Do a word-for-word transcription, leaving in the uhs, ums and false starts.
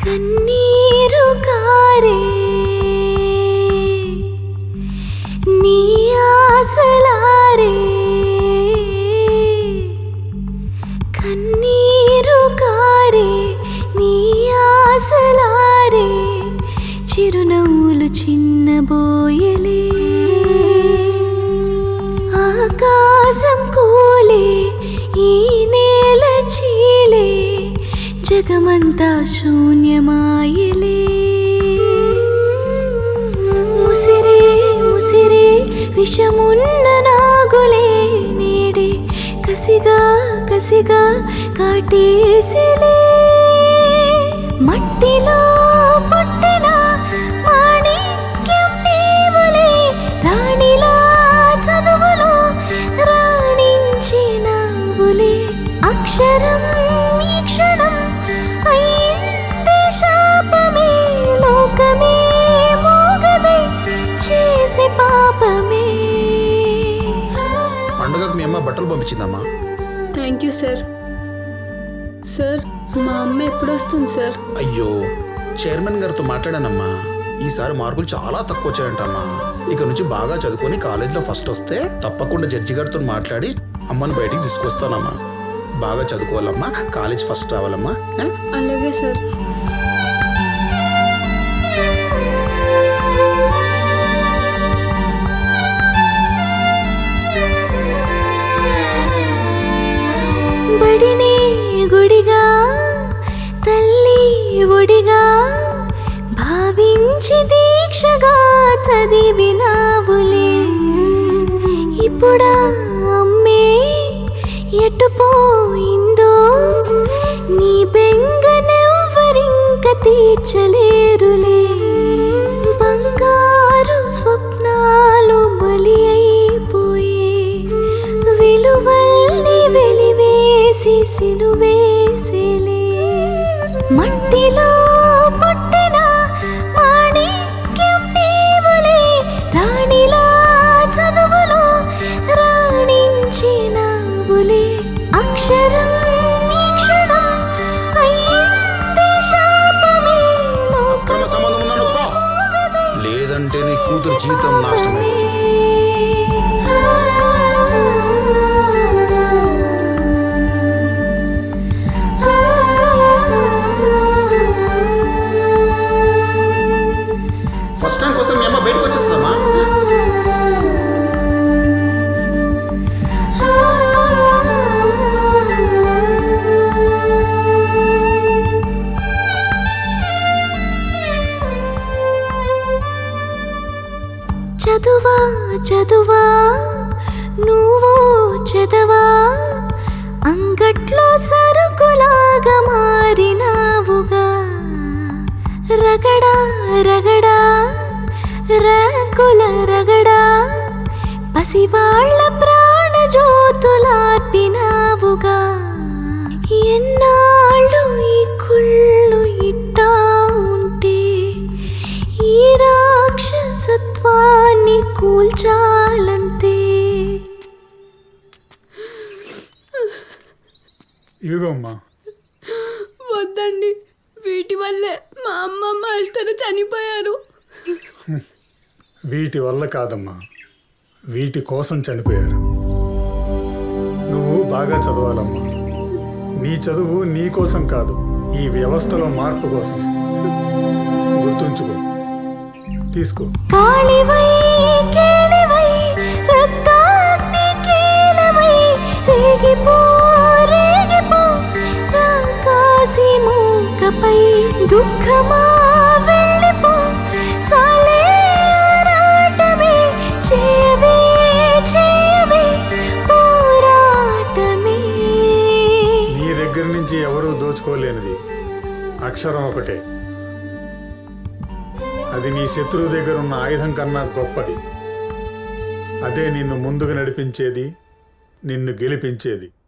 కన్నీరు కారే నీ ఆశలారే కన్నీరు కారే నీ ఆశలారే చిరునవ్వులు చిన్నబోయలే ఆకాశం కూలే ఈ నేల చీలే జగమంతా శూన్యమాయలే ముసిరే ముసిరే విషమున్న నాగులే నేడే కసిగా కసిగా కాటేసిలే మట్టిలో పుట్టిన మాణిక్యం నీవులే రాణిలా చదువులో రాణించినావులే అక్షరం ఈ క్షణం అయింది శాపమే లోకమే మోగదే చేసే పాపమే. పండుగకు మీ అమ్మ బట్టలు పంపించిందమ్మా. Thank you sir. సార్ మా అమ్మ ఎప్పుడు వస్తుంది సార్? అయ్యో చైర్మన్ గారితో మాట్లాడానమ్మా. ఈసారి మార్కులు చాలా తక్కువ వచ్చాయంటమ్మా. ఇక నుంచి బాగా చదువుకొని కాలేజీలో ఫస్ట్ వస్తే తప్పకుండా జడ్జి గారితో మాట్లాడి అమ్మని బయటికి తీసుకొస్తానమ్మా. బాగా చదువుకోవాలమ్మా, కాలేజ్ ఫస్ట్ రావాలమ్మా. అలాగే సార్. బడినే గుడిగా తల్లి ఒడిగా భావించి దీక్షగా చదివినావులే ఇప్పుడా అమ్మే ఎటుపోయిందో నీ బెంగనెవ్వరింక తీర్చలేరులే బంగారు స్వప్నాలు బలి అయిపోయే విలువల్ని వెలివేసి సిలువేసేలే మట్టిలో పుట్టిన మాణిక్యం నీవులే రాణిలా చదువులో రాణించినావులే అక్షరం ఈ క్షణం అయింది శాపమే అక్రమ సంబంధం ఉన్నాను లేదంటే నీ కూతురు జీవితం నాశనం. ఫస్ట్ టైం కోసం మీ అమ్మ బయటకు వచ్చేస్తుందమ్మా. చదువా చదువా నువ్వో చదవా అంగట్లో సరుకులాగా మారినావుగా రగడా రగడా ర్యాంకుల రగడా పసివాళ్ల ప్రాణ జ్యోతులార్పినావుగా ఎన్నాళ్ళు ఈ కుళ్ళు ఇట్టా ఉంటే ఈ రాక్షసత్వాన్ని కూల్చాలంతే. ఇదిగోమ్మా. వద్దండి, వీటి వల్లే మా అమ్మ మాస్టర్ చనిపోయారు. వీటి వల్ల కాదమ్మా, వీటి కోసం చనిపోయారు. నువ్వు బాగా చదవాలమ్మా. నీ చదువు నీ కోసం కాదు, ఈ వ్యవస్థలో మార్పు కోసం. గుర్తుంచుకో. తీసుకో. కాళివై కేళివై రక్తాగ్ని కీలవై రేగిపో రేగిపో రాకాసి మూకపై దుఃఖమా వెళ్ళిపో చాలే ఆరాటమే చేయవే చేయవే పోరాటమే. నీ దగ్గర నుంచి ఎవరూ దోచుకోలేనిది అక్షరం ఒకటే. అది నీ శత్రువు దగ్గర ఉన్న ఆయుధం కన్నా గొప్పది. అదే నిన్ను ముందుకు నడిపించేది, నిన్ను గెలిపించేది.